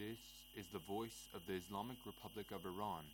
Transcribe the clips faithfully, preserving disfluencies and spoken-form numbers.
This is the voice of the Islamic Republic of Iran.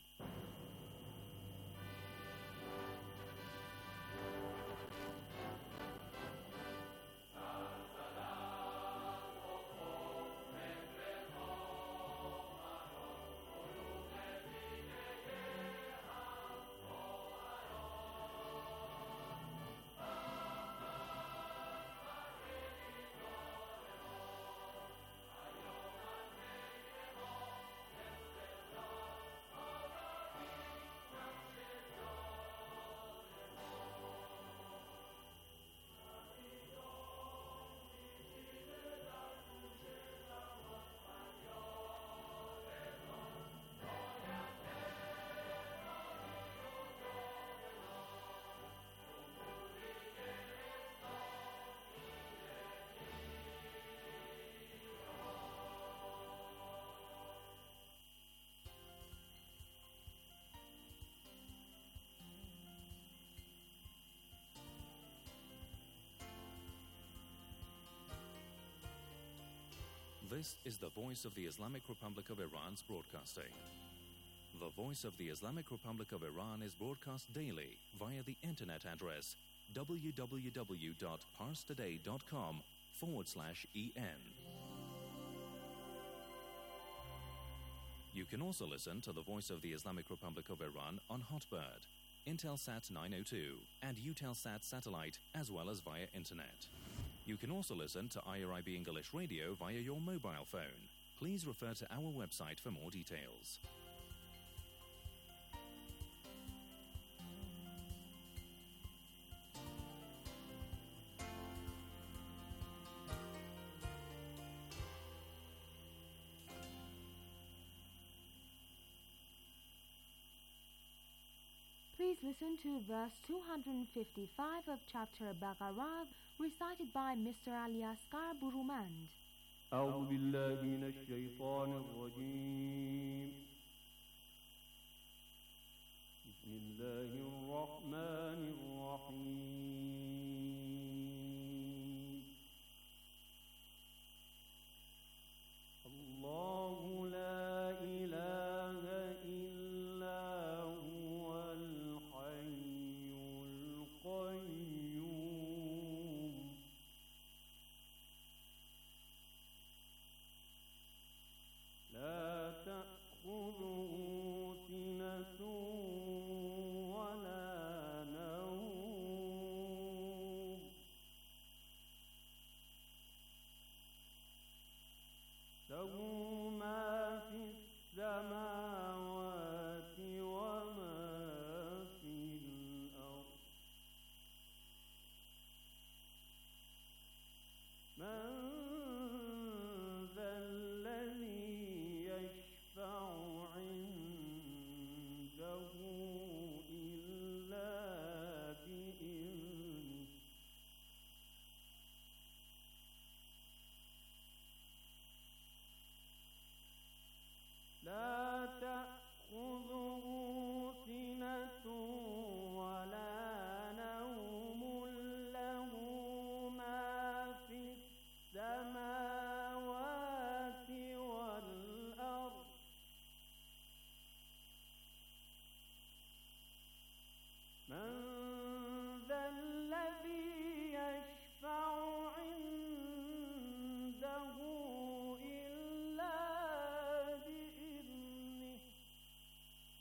This is the voice of the Islamic Republic of Iran's broadcasting. The voice of the Islamic Republic of Iran is broadcast daily via the internet address w w w dot pars today dot com forward slash en. You can also listen to the voice of the Islamic Republic of Iran on Hotbird, Intelsat nine oh two, and Eutelsat satellite, as well as via internet. You can also listen to I R I B English Radio via your mobile phone. Please refer to our website for more details. Please listen to verse two hundred fifty-five of chapter Baqarah, recited by Mister Ali Asghar Burumand. أعوذ بالله من الشيطان الرجيم. بسم الله الرحمن الرحيم. الله لا إله إلا هو الحي القيوم. لا تأخذه سنة ولا نوم. له ما في السماوات وما في الأرض. من ذا الذي يشفع عنده إلا بإذنه. لا تأخذه سنة ولا نوم. له ما في السماوات والأرض. من ذا الذي يشفع عنده إلا بإذنه.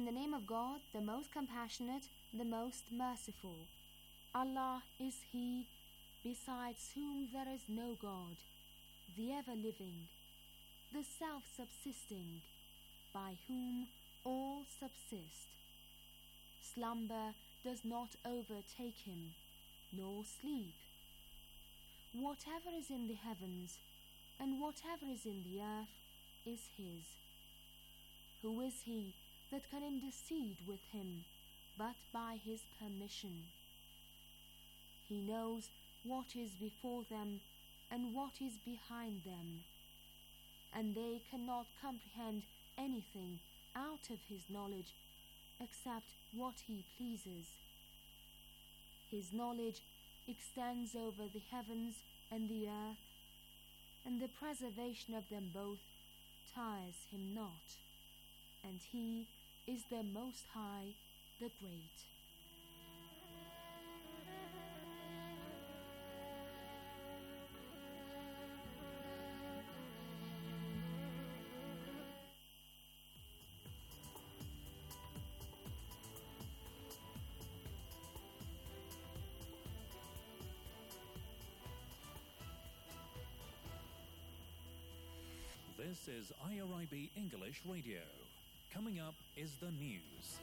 the name of God, the most compassionate, the most merciful. Allah is He, besides whom there is no God, the ever-living, the self-subsisting, by whom all subsist. Slumber does not overtake Him, nor sleep. Whatever is in the heavens, and whatever is in the earth, is His. Who is He that can intercede with Him, but by His permission? He knows what is before them, and what is behind them, and they cannot comprehend anything out of His knowledge, except what He pleases. His knowledge extends over the heavens and the earth, and the preservation of them both tires Him not, and He is the Most High, the Great. This is I R I B English Radio. Coming up is the news.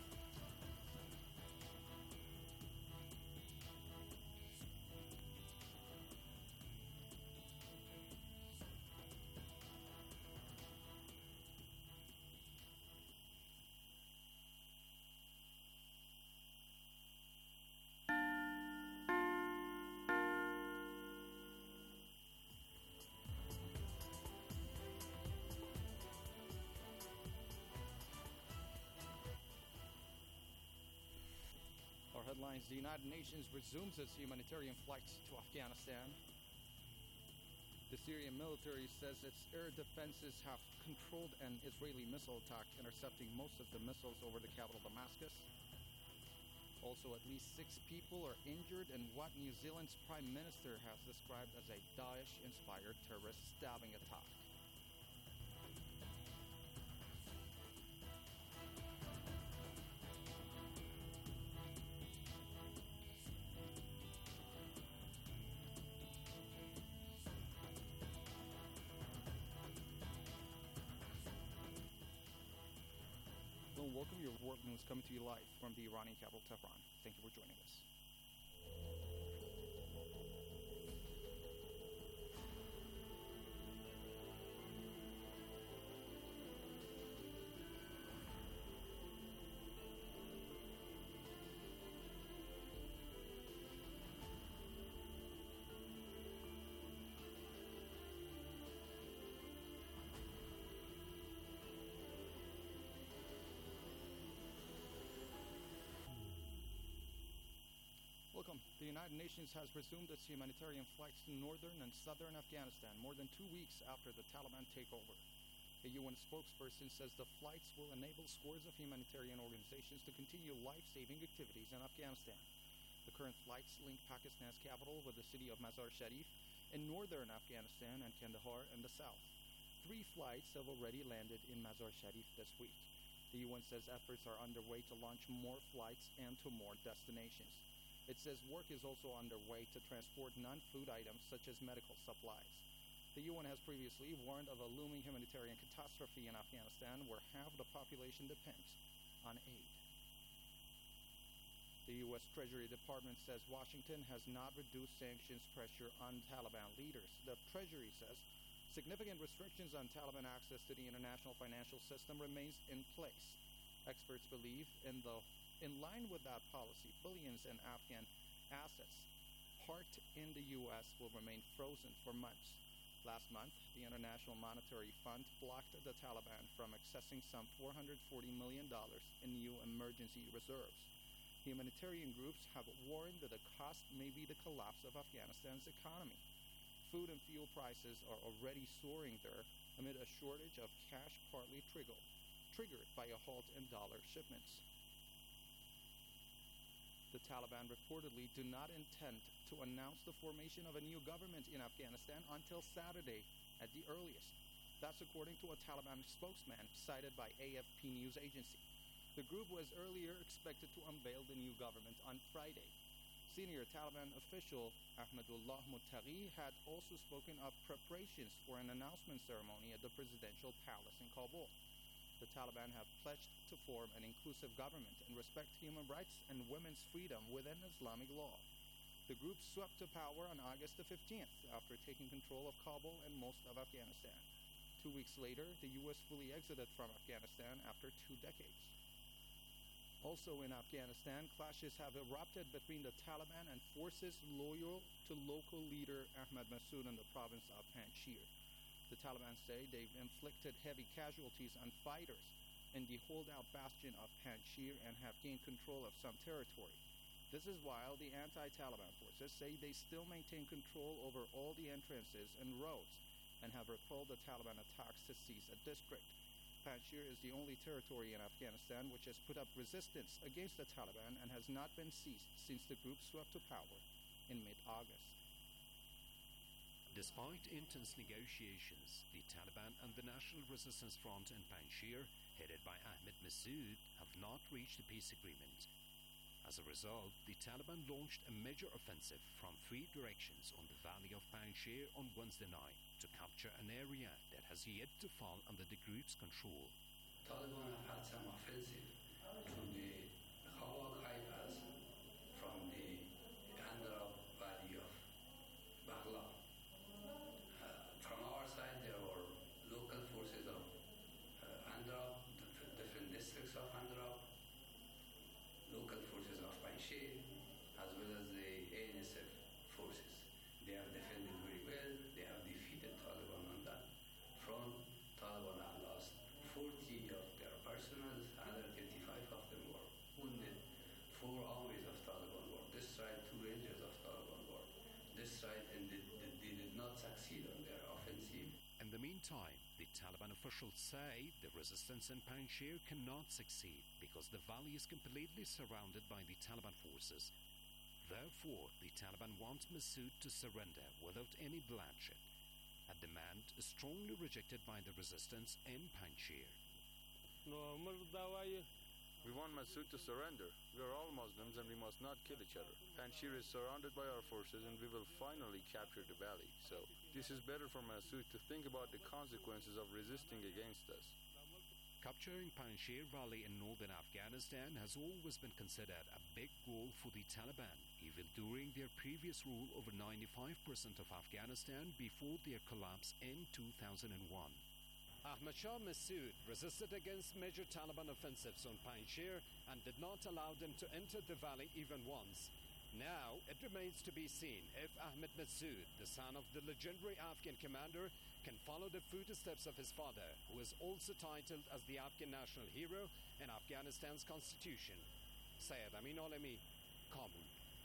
Headlines: the United Nations resumes its humanitarian flights to Afghanistan. The Syrian military says its air defenses have controlled an Israeli missile attack, intercepting most of the missiles over the capital Damascus. Also, at least six people are injured in what New Zealand's Prime Minister has described as a Daesh-inspired terrorist stabbing attack. Welcome, your world news coming to you live from the Iranian capital, Tehran. Thank you for joining us. Welcome. The United Nations has resumed its humanitarian flights to northern and southern Afghanistan more than two weeks after the Taliban takeover. A U N spokesperson says the flights will enable scores of humanitarian organizations to continue life-saving activities in Afghanistan. The current flights link Pakistan's capital with the city of Mazar-Sharif in northern Afghanistan and Kandahar in the south. Three flights have already landed in Mazar-Sharif this week. The U N says efforts are underway to launch more flights and to more destinations. It says work is also underway to transport non-food items such as medical supplies. The U N has previously warned of a looming humanitarian catastrophe in Afghanistan where half the population depends on aid. The U S Treasury Department says Washington has not reduced sanctions pressure on Taliban leaders. The Treasury says significant restrictions on Taliban access to the international financial system remains in place. Experts believe in the In line with that policy, billions in Afghan assets parked in the U S will remain frozen for months. Last month, the International Monetary Fund blocked the Taliban from accessing some four hundred forty million dollars in new emergency reserves. Humanitarian groups have warned that the cost may be the collapse of Afghanistan's economy. Food and fuel prices are already soaring there amid a shortage of cash, partly triggered, triggered by a halt in dollar shipments. The Taliban reportedly do not intend to announce the formation of a new government in Afghanistan until Saturday at the earliest. That's according to a Taliban spokesman cited by A F P news agency. The group was earlier expected to unveil the new government on Friday. Senior Taliban official Ahmadullah Muttaqi had also spoken of preparations for an announcement ceremony at the presidential palace in Kabul. The Taliban have pledged to form an inclusive government and respect human rights and women's freedom within Islamic law. The group swept to power on August the fifteenth after taking control of Kabul and most of Afghanistan. Two weeks later, the U S fully exited from Afghanistan after two decades. Also in Afghanistan, clashes have erupted between the Taliban and forces loyal to local leader Ahmad Massoud in the province of Panjshir. The Taliban say they've inflicted heavy casualties on fighters in the holdout bastion of Panjshir and have gained control of some territory. This is while the anti-Taliban forces say they still maintain control over all the entrances and roads and have repelled the Taliban attacks to seize a district. Panjshir is the only territory in Afghanistan which has put up resistance against the Taliban and has not been seized since the group swept to power in mid-August. Despite intense negotiations, the Taliban and the National Resistance Front in Panjshir, headed by Ahmad Massoud, have not reached a peace agreement. As a result, the Taliban launched a major offensive from three directions on the valley of Panjshir on Wednesday night to capture an area that has yet to fall under the group's control. Taliban have had some offensive to the Khawak High Pass from the Andarab Valley of Baghla. Uh, from our side, there were local forces of uh, Andarab, different districts of Andarab, local forces of Panjshir, as well as the A N S F forces. They have defended very well. They have defeated Taliban on that front. Taliban have lost forty of their personnel, another thirty-five of them were wounded. Four armies of Taliban were destroyed, two rangers of Taliban were destroyed, and they, they, they did not succeed on their offensive. In the meantime, the Taliban officials say the resistance in Panjshir cannot succeed because the valley is completely surrounded by the Taliban forces. Therefore, the Taliban want Massoud to surrender without any bloodshed, a demand strongly rejected by the resistance in Panjshir. We want Massoud to surrender. We are all Muslims and we must not kill each other. Panjshir is surrounded by our forces and we will finally capture the valley. So, this is better for Massoud to think about the consequences of resisting against us. Capturing Panjshir Valley in northern Afghanistan has always been considered a big goal for the Taliban, even during their previous rule over ninety-five percent of Afghanistan before their collapse in two thousand one. Ahmad Shah Massoud resisted against major Taliban offensives on Panjshir and did not allow them to enter the valley even once. Now, it remains to be seen if Ahmad Massoud, the son of the legendary Afghan commander, can follow the footsteps of his father, who is also titled as the Afghan national hero in Afghanistan's constitution. Syed Amin Alami, Kabul.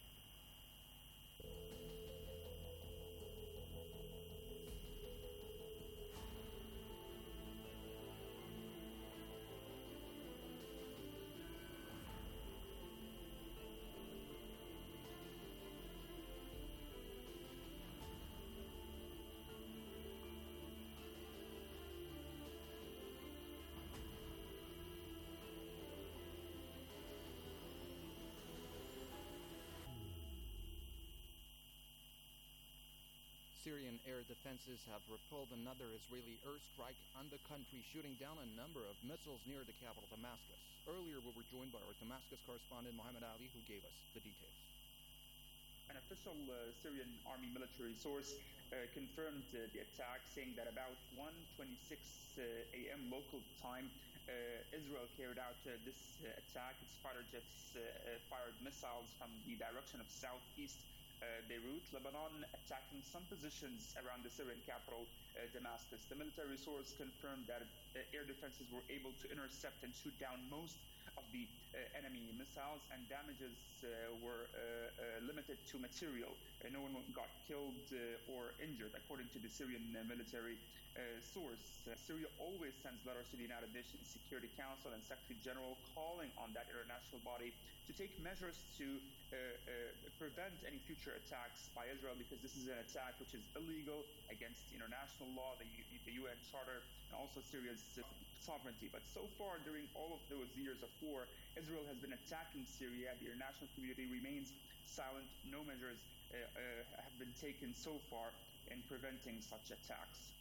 Syrian air defenses have repelled another Israeli airstrike on the country, shooting down a number of missiles near the capital, Damascus. Earlier, we were joined by our Damascus correspondent, Mohammed Ali, who gave us the details. An official uh, Syrian army military source uh, confirmed uh, the attack, saying that about one twenty-six a.m. local time, uh, Israel carried out uh, this uh, attack. Its fighter jets uh, uh, fired missiles from the direction of southeast Uh, Beirut, Lebanon, attacking some positions around the Syrian capital, uh, Damascus. The military source confirmed that uh, air defenses were able to intercept and shoot down most of the uh, enemy missiles, and damages uh, were uh, uh, limited to material. Uh, no one got killed uh, or injured, according to the Syrian uh, military uh, source. Uh, Syria always sends letters to the United Nations Security Council and Secretary General calling on that international body to take measures to uh, uh, prevent any future attacks by Israel, because this is an attack which is illegal against international law, the, U- the U N Charter, and also Syria's sovereignty. But so far, during all of those years of war, Israel has been attacking Syria. The international community remains silent. No measures uh, uh, have been taken so far in preventing such attacks.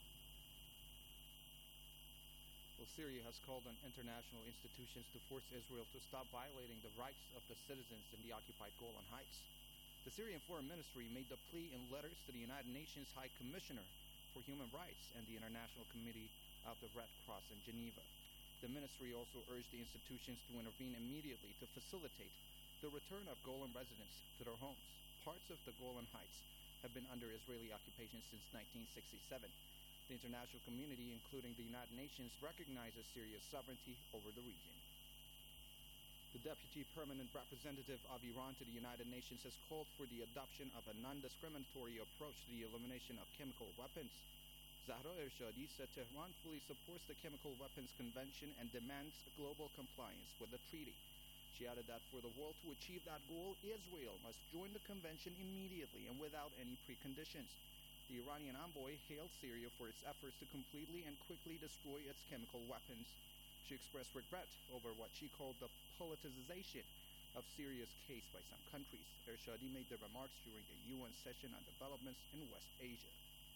Well, Syria has called on international institutions to force Israel to stop violating the rights of the citizens in the occupied Golan Heights. The Syrian Foreign Ministry made the plea in letters to the United Nations High Commissioner for Human Rights and the International Committee of the Red Cross in Geneva. The ministry also urged the institutions to intervene immediately to facilitate the return of Golan residents to their homes. Parts of the Golan Heights have been under Israeli occupation since nineteen sixty-seven. The international community, including the United Nations, recognizes Syria's sovereignty over the region. The Deputy Permanent Representative of Iran to the United Nations has called for the adoption of a non-discriminatory approach to the elimination of chemical weapons. Zahra Ershadi said Tehran fully supports the Chemical Weapons Convention and demands global compliance with the treaty. She added that for the world to achieve that goal, Israel must join the convention immediately and without any preconditions. The Iranian envoy hailed Syria for its efforts to completely and quickly destroy its chemical weapons. She expressed regret over what she called the politicization of Syria's case by some countries. Ershadi made the remarks during a U N session on developments in West Asia.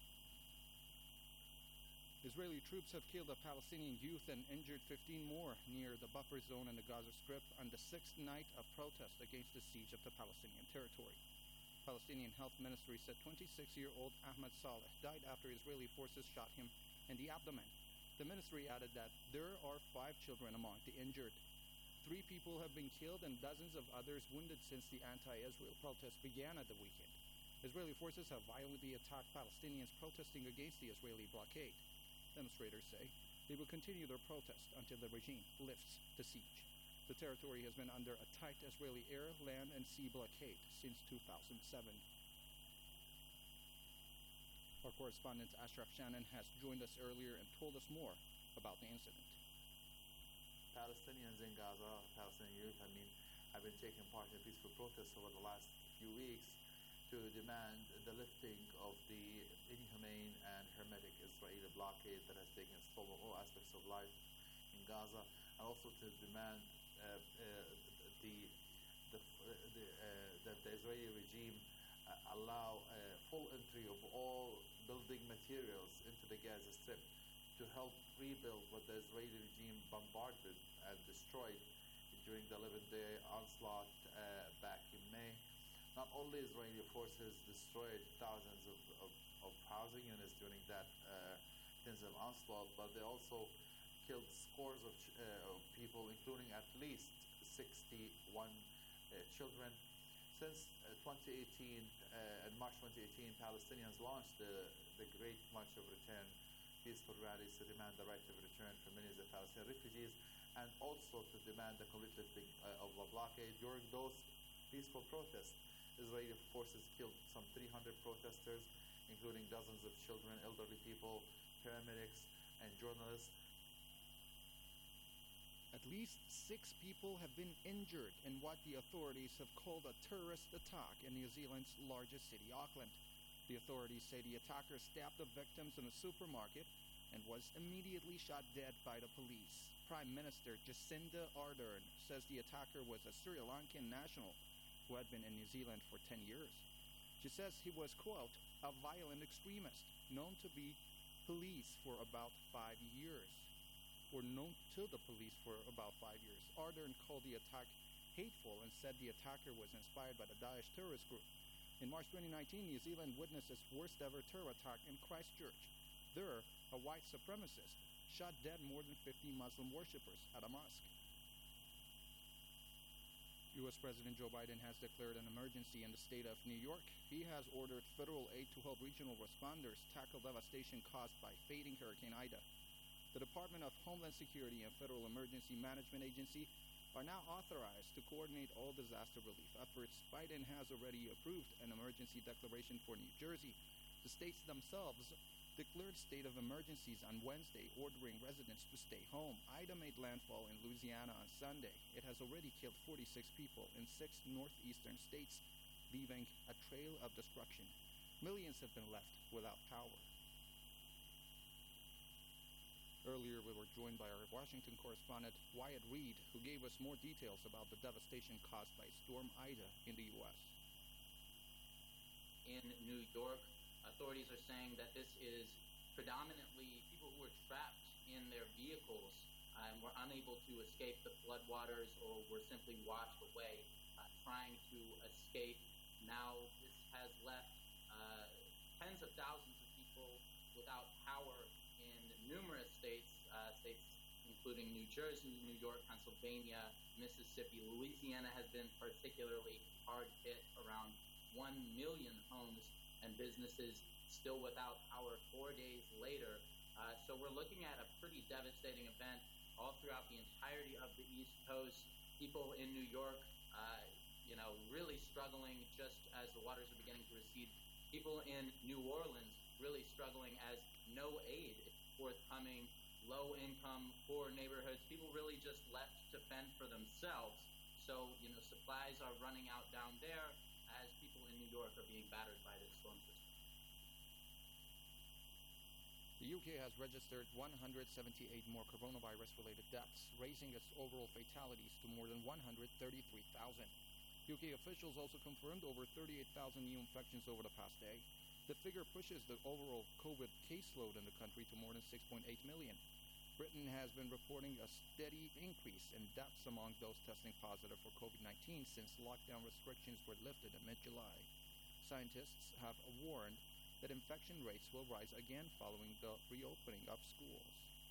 Israeli troops have killed a Palestinian youth and injured fifteen more near the buffer zone in the Gaza Strip on the sixth night of protest against the siege of the Palestinian territory. Palestinian Health Ministry said twenty-six-year-old Ahmad Saleh died after Israeli forces shot him in the abdomen. The ministry added that there are five children among the injured. Three people have been killed and dozens of others wounded since the anti-Israel protests began at the weekend. Israeli forces have violently attacked Palestinians protesting against the Israeli blockade. Demonstrators say they will continue their protest until the regime lifts the siege. The territory has been under a tight Israeli air, land, and sea blockade since two thousand seven. Our correspondent Ashraf Shannon has joined us earlier and told us more about the incident. Palestinians in Gaza, Palestinian youth, I mean, have been taking part in peaceful protests over the last few weeks to demand the lifting of the inhumane and hermetic Israeli blockade that has taken its toll on all aspects of life in Gaza, and also to demand uh, uh, the, the, the, uh, that the Israeli regime uh, allow uh, full entry of all building materials into the Gaza Strip to help rebuild what the Israeli regime bombarded and destroyed during the eleven-day onslaught uh, back in May. Not only Israeli forces destroyed thousands of, of, of housing units during that uh, intensive onslaught, but they also killed scores of, ch- uh, of people, including at least sixty-one uh, children. Since uh, twenty eighteen, uh, in March twenty eighteen, Palestinians launched the, the Great March of Return, peaceful rallies to demand the right of return for many of the Palestinian refugees, and also to demand the complete lifting uh, of the blockade. During those peaceful protests, Israeli forces killed some three hundred protesters, including dozens of children, elderly people, paramedics, and journalists. At least six people have been injured in what the authorities have called a terrorist attack in New Zealand's largest city, Auckland. The authorities say the attacker stabbed the victims in a supermarket and was immediately shot dead by the police. Prime Minister Jacinda Ardern says the attacker was a Sri Lankan national who had been in New Zealand for ten years. She says he was, quote, a violent extremist known to be police for about five years. Or known to the police for about five years. Ardern called the attack hateful and said the attacker was inspired by the Daesh terrorist group. In March twenty nineteen, New Zealand witnessed its worst ever terror attack in Christchurch. There, a white supremacist shot dead more than fifty Muslim worshippers at a mosque. U S President Joe Biden has declared an emergency in the state of New York. He has ordered federal aid to help regional responders tackle devastation caused by fading Hurricane Ida. The Department of Homeland Security and Federal Emergency Management Agency are now authorized to coordinate all disaster relief efforts. Biden has already approved an emergency declaration for New Jersey. The states themselves declared state of emergencies on Wednesday, ordering residents to stay home. Ida made landfall in Louisiana on Sunday. It has already killed forty-six people in six northeastern states, leaving a trail of destruction. Millions have been left without power. Earlier, we were joined by our Washington correspondent, Wyatt Reed, who gave us more details about the devastation caused by Storm Ida in the U S. In New York, authorities are saying that this is predominantly people who were trapped in their vehicles uh, and were unable to escape the floodwaters or were simply washed away, uh, trying to escape. Now, this has left uh, tens of thousands of people without power in numerous states, uh, states including New Jersey, New York, Pennsylvania, Mississippi. Louisiana has been particularly hard hit. Around one million homes and businesses still without power four days later. Uh, so we're looking at a pretty devastating event all throughout the entirety of the East Coast. People in New York, uh, you know, really struggling just as the waters are beginning to recede. People in New Orleans really struggling as no aid is forthcoming, low-income, poor neighborhoods. People really just left to fend for themselves. So, you know, supplies are running out down there as people in New York are being battered by this storm system. The U K has registered one hundred seventy-eight more coronavirus-related deaths, raising its overall fatalities to more than one hundred thirty-three thousand. U K officials also confirmed over thirty-eight thousand new infections over the past day. The figure pushes the overall COVID caseload in the country to more than six point eight million. Britain has been reporting a steady increase in deaths among those testing positive for COVID nineteen since lockdown restrictions were lifted in mid-July. Scientists have warned that infection rates will rise again following the reopening of schools.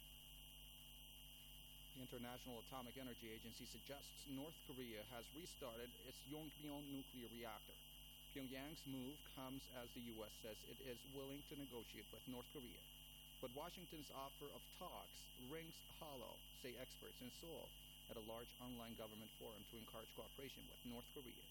The International Atomic Energy Agency suggests North Korea has restarted its Yongbyon nuclear reactor. Pyongyang's move comes as the U S says it is willing to negotiate with North Korea. But Washington's offer of talks rings hollow, say experts in Seoul, at a large online government forum to encourage cooperation with North Korea.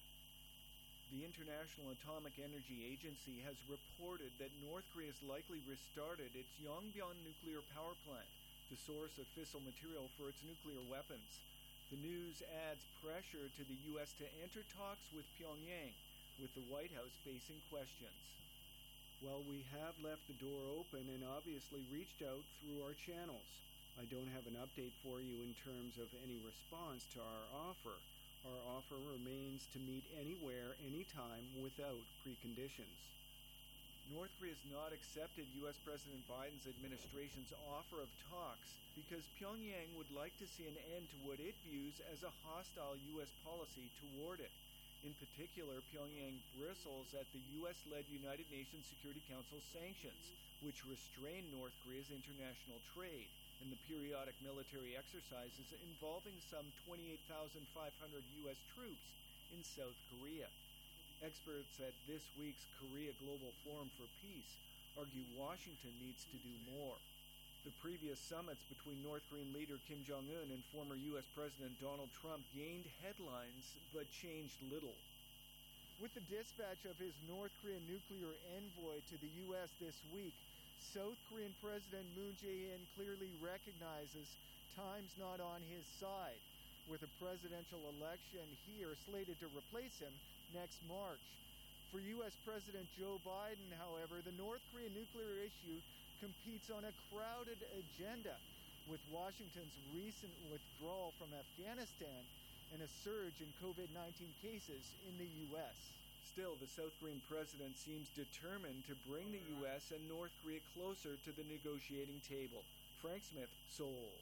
The International Atomic Energy Agency has reported that North Korea has likely restarted its Yongbyon nuclear power plant, the source of fissile material for its nuclear weapons. The news adds pressure to the U S to enter talks with Pyongyang, with the White House facing questions. Well, we have left the door open and obviously reached out through our channels. I don't have an update for you in terms of any response to our offer. Our offer remains to meet anywhere, anytime, without preconditions. North Korea has not accepted U S President Biden's administration's offer of talks because Pyongyang would like to see an end to what it views as a hostile U S policy toward it. In particular, Pyongyang bristles at the U S-led United Nations Security Council sanctions, which restrain North Korea's international trade, and the periodic military exercises involving some twenty-eight thousand five hundred U S troops in South Korea. Experts at this week's Korea Global Forum for Peace argue Washington needs to do more. The previous summits between North Korean leader Kim Jong-un and former U S President Donald Trump gained headlines but changed little. With the dispatch of his North Korean nuclear envoy to the U S this week, South Korean President Moon Jae-in clearly recognizes time's not on his side, with a presidential election here slated to replace him next March. For U S President Joe Biden, however, the North Korean nuclear issue competes on a crowded agenda, with Washington's recent withdrawal from Afghanistan and a surge in COVID nineteen cases in the U S. Still, the South Korean president seems determined to bring the U S and North Korea closer to the negotiating table. Frank Smith, Seoul.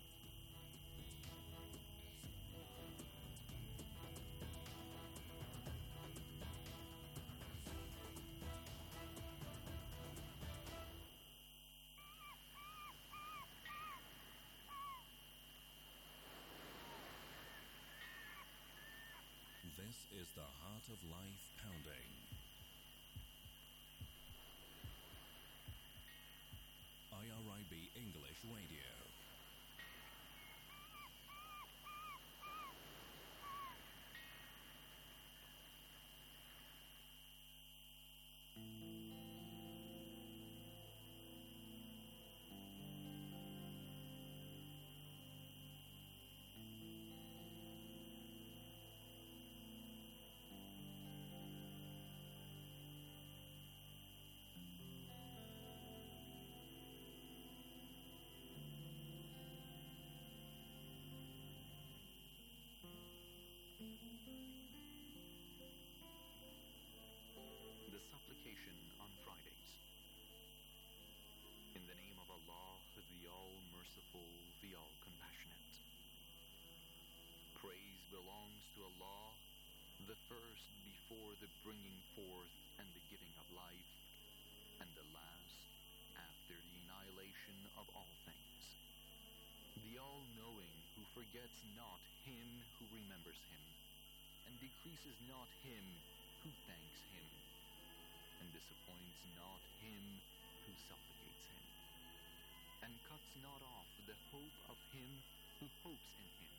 This is the Heart of Life Pounding. I R I B English Radio. The supplication on Fridays. In the name of Allah, the All-Merciful, the All-Compassionate. Praise belongs to Allah, the first before the bringing forth and the giving of life, and the last after the annihilation of all things. The All-Knowing, who forgets not him who remembers him, and decreases not him who thanks him, and disappoints not him who supplicates him, and cuts not off the hope of him who hopes in him.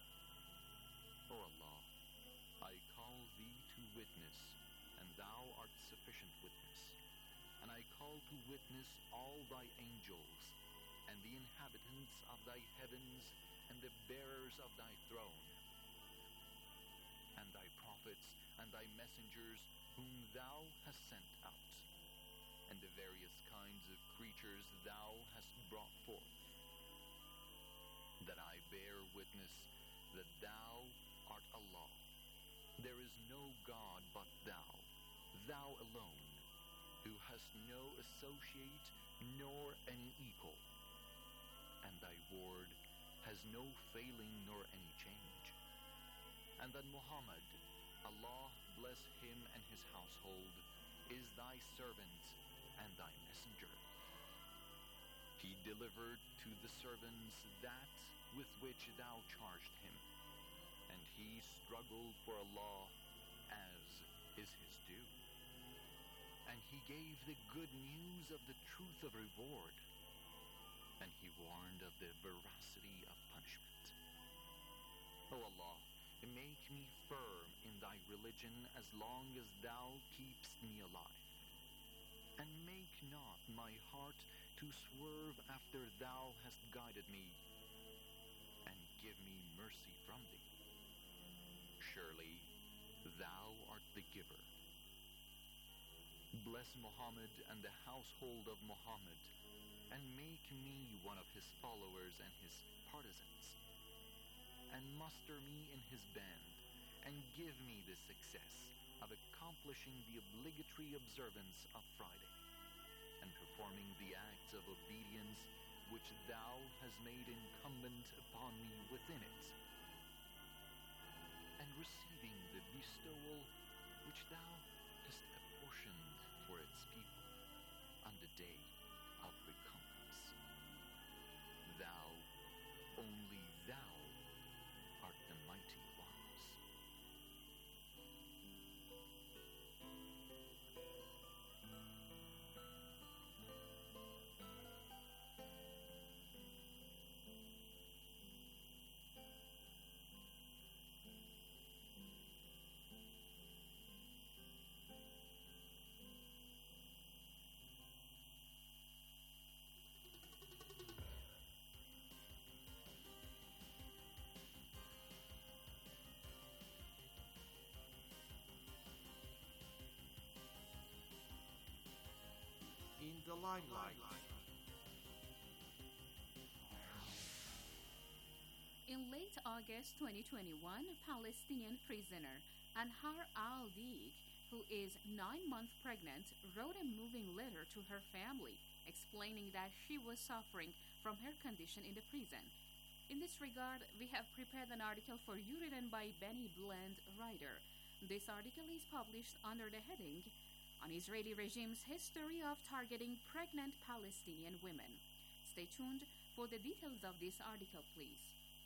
O Allah, I call thee to witness, and thou art sufficient witness, and I call to witness all thy angels, and the inhabitants of thy heavens, and the bearers of thy throne, and thy prophets, and thy messengers, whom thou hast sent out, and the various kinds of creatures thou hast brought forth, that I bear witness that thou art Allah. There is no God but thou, thou alone, who hast no associate nor any equal, and thy word has no failing nor any change, and that Muhammad, Allah bless him and his household, is thy servant and thy messenger. He delivered to the servants that with which thou charged him, and he struggled for Allah as is his due. And he gave the good news of the truth of reward, and he warned of the veracity of punishment. O Allah, make me firm in thy religion as long as thou keepst me alive, and make not my heart to swerve after thou hast guided me, and give me mercy from thee. Surely thou art the giver. Bless Muhammad and the household of Muhammad, and make me one of his followers and his partisans, and muster me in his band, and give me the success of accomplishing the obligatory observance of Friday, and performing the acts of obedience which thou hast made incumbent upon me within it, and receiving the bestowal which thou hast apportioned for its people on the day of recompense. Thou, only thou, art the mighty wise. In the limelight. In late August twenty twenty-one, Palestinian prisoner Anhar al-Diq, who is nine months pregnant, wrote a moving letter to her family explaining that she was suffering from her condition in the prison. In this regard, we have prepared an article for you written by Benny Bland Ryder. This article is published under the heading on Israeli regime's history of targeting pregnant Palestinian women. Stay tuned for the details of this article, please.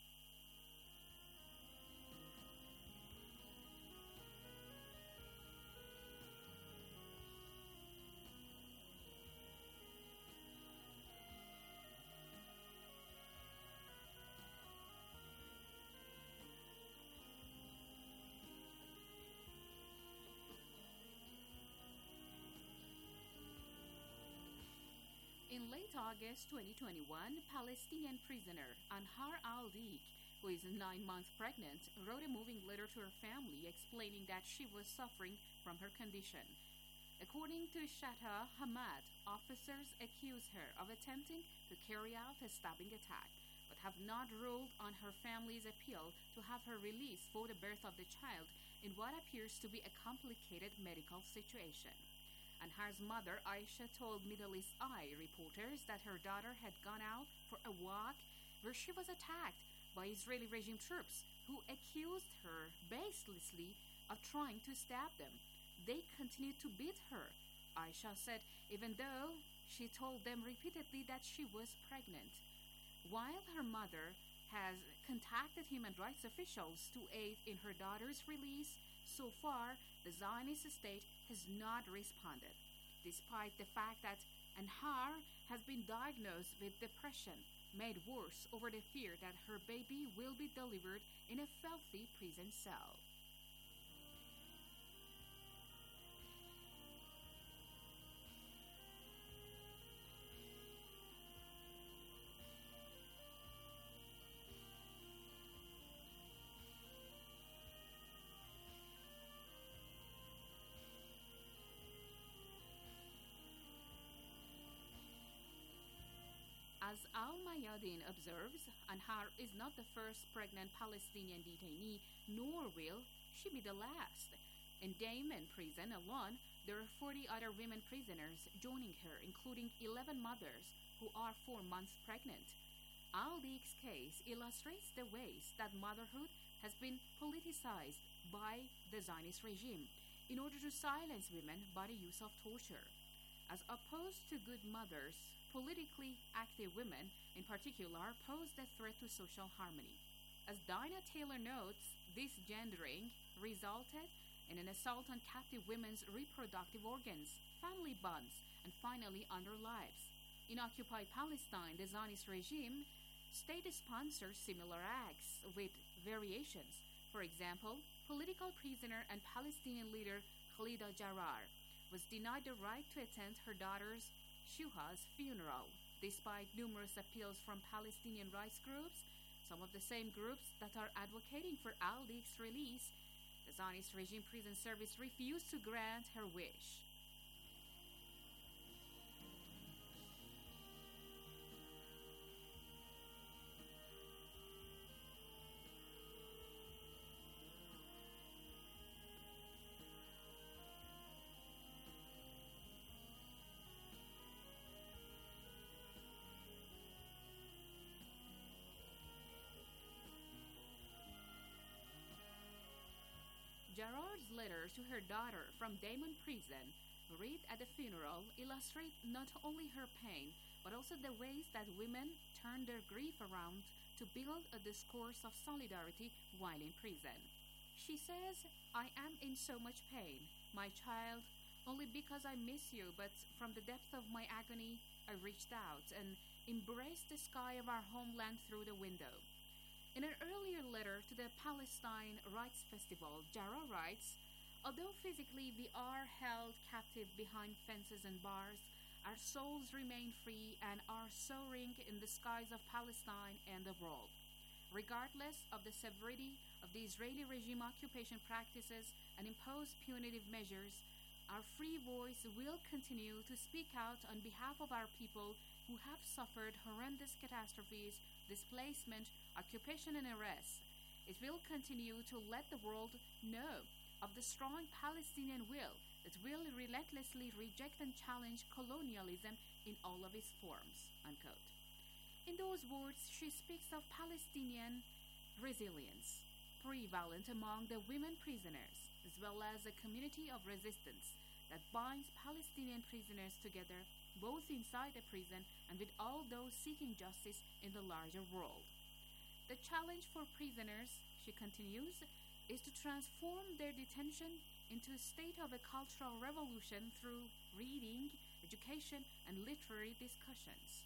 In late August twenty twenty-one, Palestinian prisoner Anhar al-Diq, who is nine months pregnant, wrote a moving letter to her family explaining that she was suffering from her condition. According to Shatta Hamad, officers accused her of attempting to carry out a stabbing attack, but have not ruled on her family's appeal to have her released for the birth of the child in what appears to be a complicated medical situation. Anhar's mother, Aisha, told Middle East Eye reporters that her daughter had gone out for a walk where she was attacked by Israeli regime troops who accused her baselessly of trying to stab them. They continued to beat her, Aisha said, even though she told them repeatedly that she was pregnant. While her mother has contacted human rights officials to aid in her daughter's release, so far the Zionist state has not responded, despite the fact that Anhar has been diagnosed with depression, made worse over the fear that her baby will be delivered in a filthy prison cell. As Al-Mayadin observes, Anhar is not the first pregnant Palestinian detainee, nor will she be the last. In Damon prison alone, there are forty other women prisoners joining her, including eleven mothers who are four months pregnant. Al-Diq's case illustrates the ways that motherhood has been politicized by the Zionist regime in order to silence women by the use of torture. As opposed to good mothers, politically active women, in particular, pose a threat to social harmony. As Dinah Taylor notes, this gendering resulted in an assault on captive women's reproductive organs, family bonds, and finally on their lives. In occupied Palestine, the Zionist regime state-sponsors similar acts with variations. For example, political prisoner and Palestinian leader Khalida Jarrar was denied the right to attend her daughter's Shuha's funeral, despite numerous appeals from Palestinian rights groups, some of the same groups that are advocating for Al-Diq's release. The Zionist regime prison service refused to grant her wish. Jarrar's letter to her daughter from Damon prison, read at the funeral, illustrate not only her pain, but also the ways that women turn their grief around to build a discourse of solidarity while in prison. She says, "I am in so much pain, my child, only because I miss you, but from the depth of my agony, I reached out and embraced the sky of our homeland through the window." In an earlier letter to the Palestine Rights Festival, Jarrar writes, "Although physically we are held captive behind fences and bars, our souls remain free and are soaring in the skies of Palestine and the world. Regardless of the severity of the Israeli regime occupation practices and imposed punitive measures, our free voice will continue to speak out on behalf of our people who have suffered horrendous catastrophes, displacement, occupation, and arrest. It will continue to let the world know of the strong Palestinian will that will relentlessly reject and challenge colonialism in all of its forms." Unquote. In those words, she speaks of Palestinian resilience, prevalent among the women prisoners, as well as a community of resistance that binds Palestinian prisoners together both inside the prison and with all those seeking justice in the larger world. The challenge for prisoners, she continues, is to transform their detention into a state of a cultural revolution through reading, education, and literary discussions.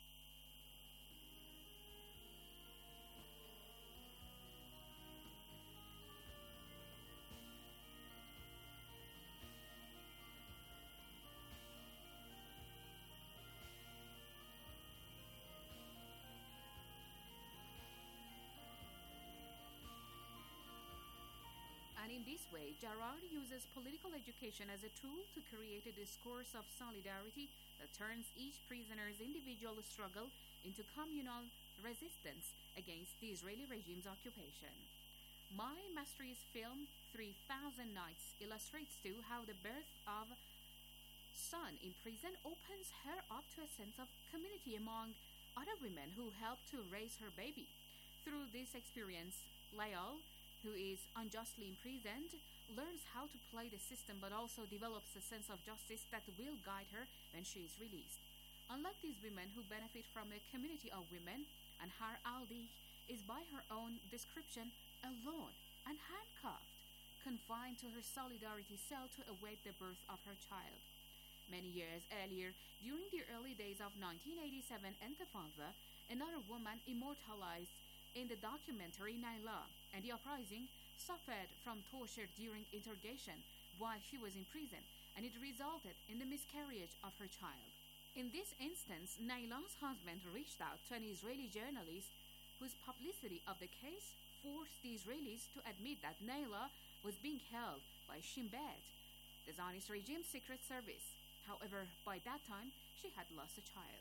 And in this way, Jarrar uses political education as a tool to create a discourse of solidarity that turns each prisoner's individual struggle into communal resistance against the Israeli regime's occupation. Mai Mastri's film three thousand Nights illustrates too how the birth of son in prison opens her up to a sense of community among other women who helped to raise her baby. Through this experience, Layal, who is unjustly imprisoned, learns how to play the system but also develops a sense of justice that will guide her when she is released. Unlike these women who benefit from a community of women, Anhar al-Dik is by her own description alone and handcuffed, confined to her solidarity cell to await the birth of her child. Many years earlier, during the early days of nineteen eighty-seven Intifada, another woman immortalized in the documentary Naila and the uprising suffered from torture during interrogation while she was in prison, and it resulted in the miscarriage of her child. In this instance, Naila's husband reached out to an Israeli journalist whose publicity of the case forced the Israelis to admit that Naila was being held by Shin Bet, the Zionist regime's secret service. However, by that time, she had lost a child.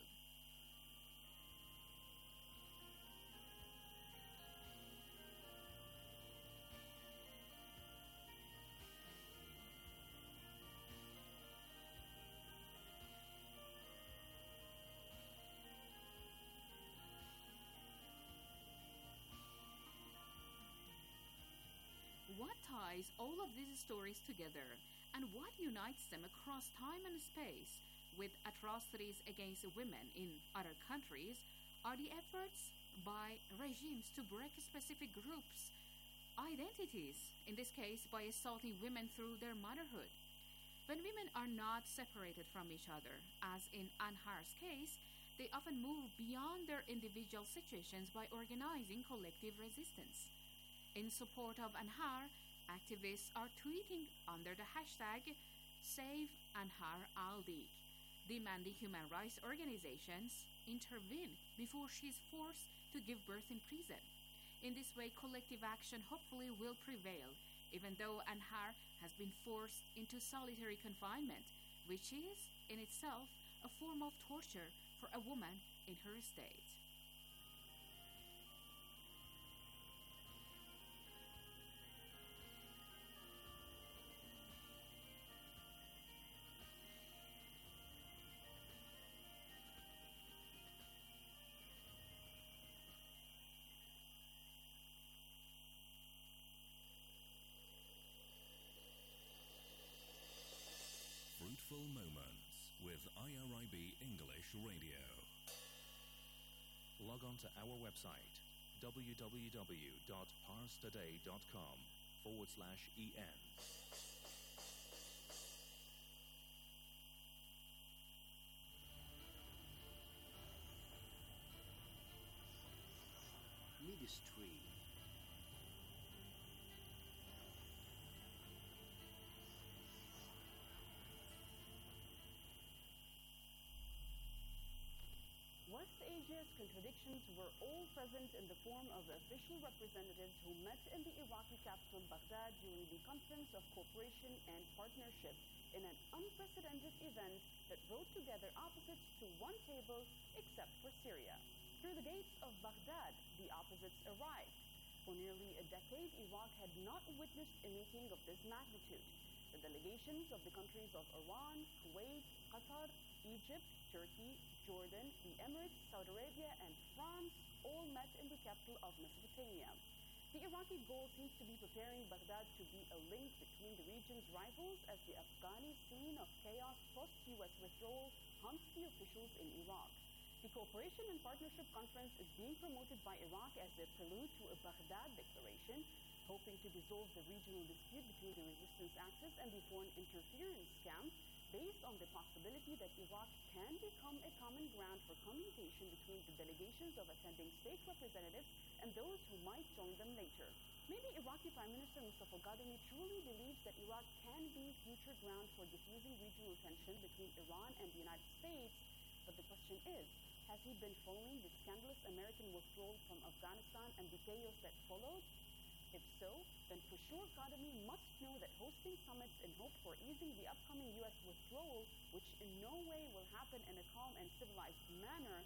What ties all of these stories together, and what unites them across time and space with atrocities against women in other countries, are the efforts by regimes to break specific groups' identities, in this case by assaulting women through their motherhood. When women are not separated from each other, as in Anhar's case, they often move beyond their individual situations by organizing collective resistance. In support of Anhar, activists are tweeting under the hashtag Save Anhar al-Dik, demanding human rights organizations intervene before she is forced to give birth in prison. In this way, collective action hopefully will prevail, even though Anhar has been forced into solitary confinement, which is, in itself, a form of torture for a woman in her state. Fruitful Moments with I R I B English Radio. Log on to our website www.parstoday.com forward slash en. Ministry. West Asia's contradictions were all present in the form of official representatives who met in the Iraqi capital Baghdad during the Conference of Cooperation and Partnership in an unprecedented event that brought together opposites to one table except for Syria. Through the gates of Baghdad, the opposites arrived. For nearly a decade, Iraq had not witnessed a meeting of this magnitude. The delegations of the countries of Iran, Kuwait, Qatar, Egypt, Turkey, Jordan, the Emirates, Saudi Arabia, and France all met in the capital of Mesopotamia. The Iraqi goal seems to be preparing Baghdad to be a link between the region's rivals as the Afghani scene of chaos post-U S withdrawal haunts the officials in Iraq. The Cooperation and Partnership Conference is being promoted by Iraq as a prelude to a Baghdad declaration, hoping to dissolve the regional dispute between the resistance axis and the foreign interference camp, based on the possibility that Iraq can become a common ground for communication between the delegations of attending state representatives and those who might join them later. Maybe Iraqi Prime Minister Mustafa Ghadami truly believes that Iraq can be future ground for diffusing regional tension between Iran and the United States, but the question is, has he been following the scandalous American withdrawal from Afghanistan and the chaos that followed? If so, then for sure Ghadami must know that hosting summits in hope for easing the upcoming U S withdrawal, which in no way will happen in a calm and civilized manner,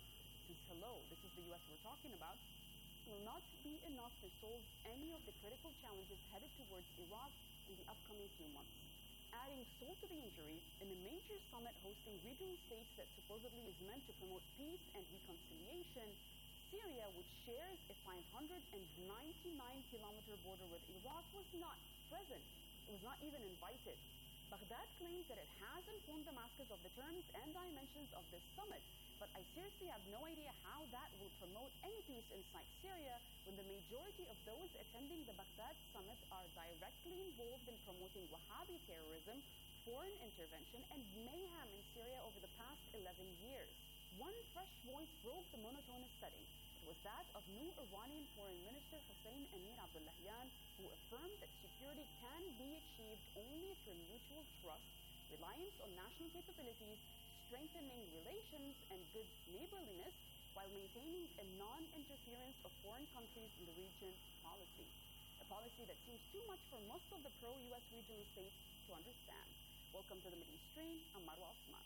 since hello, this is the U S we're talking about, will not be enough to solve any of the critical challenges headed towards Iraq in the upcoming few months. Adding salt to the injury, in a major summit hosting regional states that supposedly is meant to promote peace and reconciliation, Syria, which shares a five hundred ninety-nine kilometer border with Iraq, was not present. It was not even invited. Baghdad claims that it has informed Damascus of the terms and dimensions of this summit, but I seriously have no idea how that will promote any peace inside Syria when the majority of those attending the Baghdad summit are directly involved in promoting Wahhabi terrorism, foreign intervention, and mayhem in Syria over the past eleven years. One fresh voice broke the monotonous setting. It was that of new Iranian Foreign Minister Hossein Amir Abdullahian, who affirmed that security can be achieved only through mutual trust, reliance on national capabilities, strengthening relations, and good neighborliness, while maintaining a non-interference of foreign countries in the region policy. A policy that seems too much for most of the pro-U S regional states to understand. Welcome to the Middle East Stream. I'm Marwa Osman.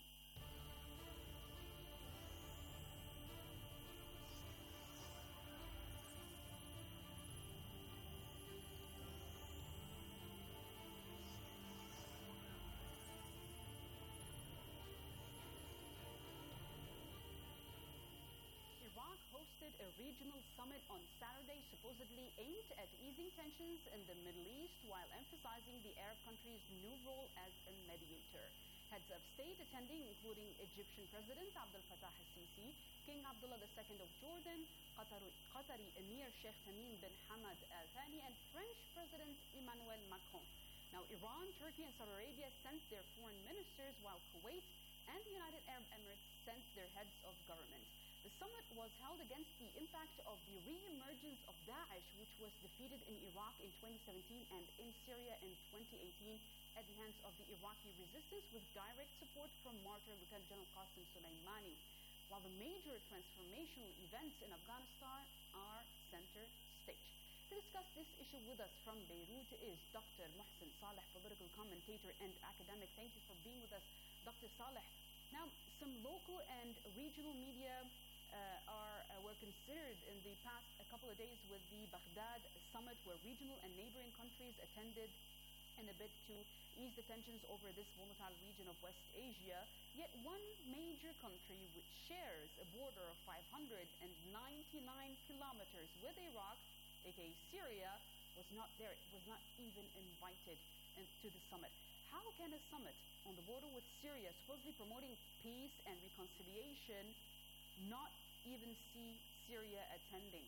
Iraq hosted a regional summit on Saturday supposedly aimed at easing tensions in the Middle East while emphasizing the Arab country's new role as a mediator. Heads of state attending, including Egyptian President Abdel Fattah al-Sisi, King Abdullah the Second of Jordan, Qatari, Qatari Emir Sheikh Tamim bin Hamad Al Thani, and French President Emmanuel Macron. Now, Iran, Turkey, and Saudi Arabia sent their foreign ministers, while Kuwait and the United Arab Emirates sent their heads of government. The summit was held against the impact of the re-emergence of Daesh, which was defeated in Iraq in twenty seventeen and in Syria in twenty eighteen at the hands of the Iraqi resistance, with direct support from martyr Lieutenant General Qasem Soleimani. While the major transformational events in Afghanistan are center stage. To discuss this issue with us from Beirut is Doctor Mohsen Saleh, political commentator and academic. Thank you for being with us, Doctor Saleh. Now, some local and regional media Uh, are uh, were considered in the past a couple of days with the Baghdad summit, where regional and neighboring countries attended in a bid to ease the tensions over this volatile region of West Asia. Yet one major country which shares a border of five hundred ninety-nine kilometers with Iraq, aka Syria, was not there. It was not even invited to the summit. How can a summit on the border with Syria, supposedly promoting peace and reconciliation, not even see Syria attending?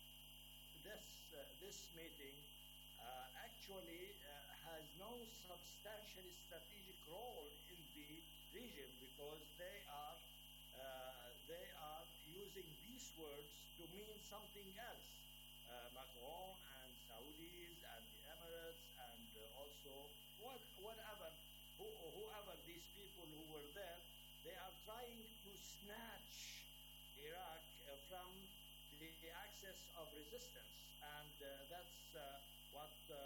This, uh, this meeting uh, actually uh, has no substantial strategic role in the region, because they are, uh, they are using these words to mean something else. Uh, Macron and Saudis and the Emirates and uh, also what, whatever, who, whoever these people who were there, they are trying to snatch Iraq uh, from the axis of resistance, and uh, that's uh, what uh,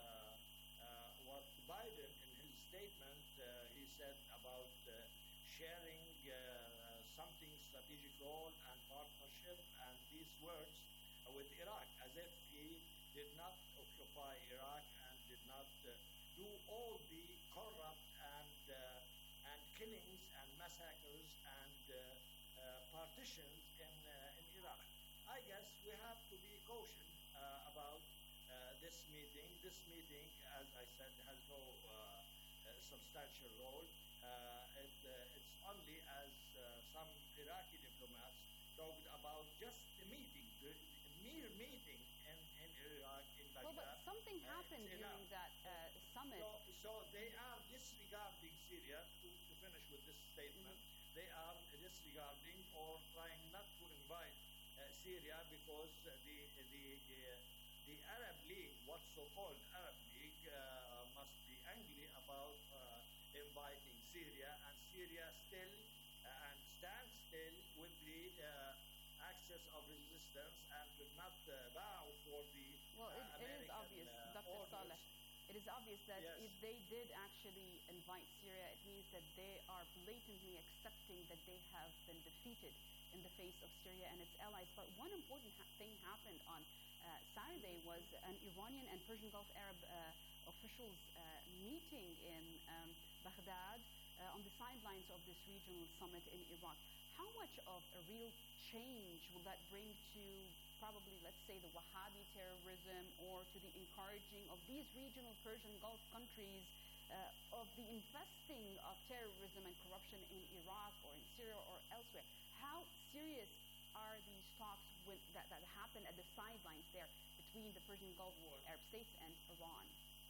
uh, what Biden in his statement uh, he said about uh, sharing uh, something strategic role and partnership and these words uh, with Iraq, as if he did not occupy Iraq and did not uh, do all the corrupt and uh, and killings and massacres and uh, Uh, partitions in uh, in Iraq. I guess we have to be cautious uh, about uh, this meeting. This meeting, as I said, has no uh, uh, substantial role. Uh, it, uh, it's only as uh, some Iraqi diplomats talked about just the meeting, the, the mere meeting in, in Iraq, in Baghdad. Well, but something uh, happened during that uh, summit. So, so they are disregarding Syria, to, to finish with this statement. Mm-hmm. They are disregarding or trying not to invite uh, Syria, because uh, the the the, the Arab League, what's so-called Arab League, uh, must be angry about uh, inviting Syria, and Syria still uh, and stands still with the uh, axis of resistance and will not uh, bow for the well, it, uh, it is obvious, uh, Doctor Saleh. It is obvious that yes. if they did actually invite Syria, it means that they are blatantly accepting that they have been defeated in the face of Syria and its allies. But one important ha- thing happened on uh, Saturday was an Iranian and Persian Gulf Arab uh, officials uh, meeting in um, Baghdad uh, on the sidelines of this regional summit in Iraq. How much of a real change will that bring to probably, let's say, the Wahhabi terrorism, or to the encouraging of these regional Persian Gulf countries uh, of the investing of terrorism and corruption in Iraq or in Syria or elsewhere? How serious are these talks with, that, that happen at the sidelines there between the Persian Gulf Arab states and Iran?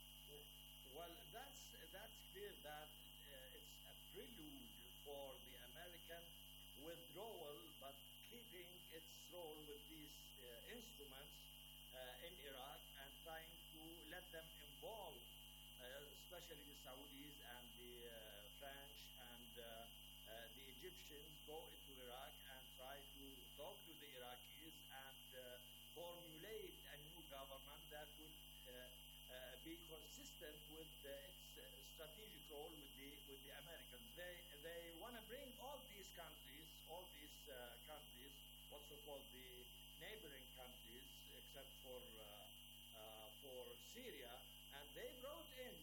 Well, that's, that's clear that uh, it's a prelude for the American withdrawal, but keeping its role with these uh, instruments uh, in Iraq and trying to let them involve, uh, especially the Saudis and the uh, French and uh, uh, the Egyptians, go into Iraq and try to talk to the Iraqis and uh, formulate a new government that would uh, uh, be consistent with uh, its uh, strategic role with the with the Americans. They they want to bring all these countries, all these uh, countries, what's so called the neighboring countries, except for uh, uh, for Syria, and they brought in.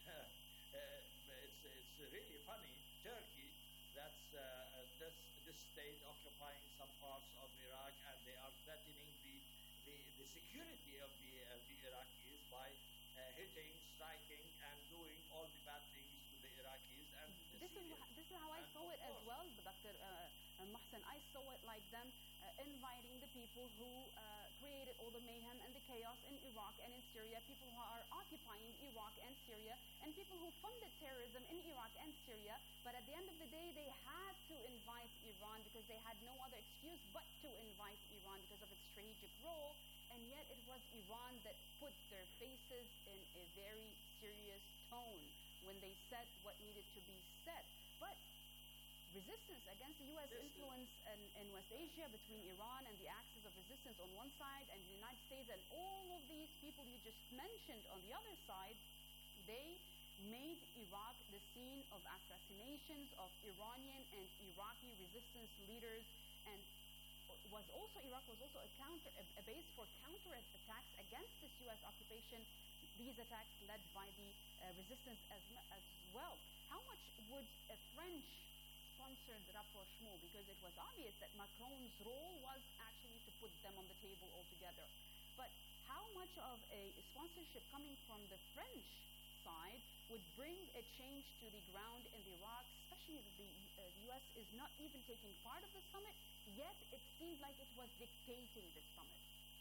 uh, it's it's really funny. Turkey, that's uh, this this state occupying some parts of Iraq, and they are threatening the the, the security of the of the Iraqis by uh, hitting, striking, and doing all the bad things to the Iraqis. And the This is, Syrians. wh- this is how I And saw of it as course- well, Doctor Uh, uh, Mohsen. I saw it like them uh, inviting the people who uh, created all the mayhem and the chaos in Iraq and in Syria, people who are occupying Iraq and Syria, and people who funded terrorism in Iraq and Syria. But at the end of the day, they had to invite Iran because they had no other excuse but to invite Iran because of its strategic role. And yet it was Iran that put their faces in a very serious tone when they said what needed to be said. But resistance against the U S influence in, in West Asia between Iran and the axis of resistance on one side and the United States and all of these people you just mentioned on the other side, they made Iraq the scene of assassinations of Iranian and Iraqi resistance leaders, and was also Iraq was also a counter a, a base for counter attacks against this U S occupation. These attacks led by the uh, resistance as, as well. How much would a French sponsored rapprochement, because it was obvious that Macron's role was actually to put them on the table altogether. But how much of a sponsorship coming from the French side would bring a change to the ground in Iraq, especially that the, uh, the U S is not even taking part of the summit, yet it seemed like it was dictating the summit?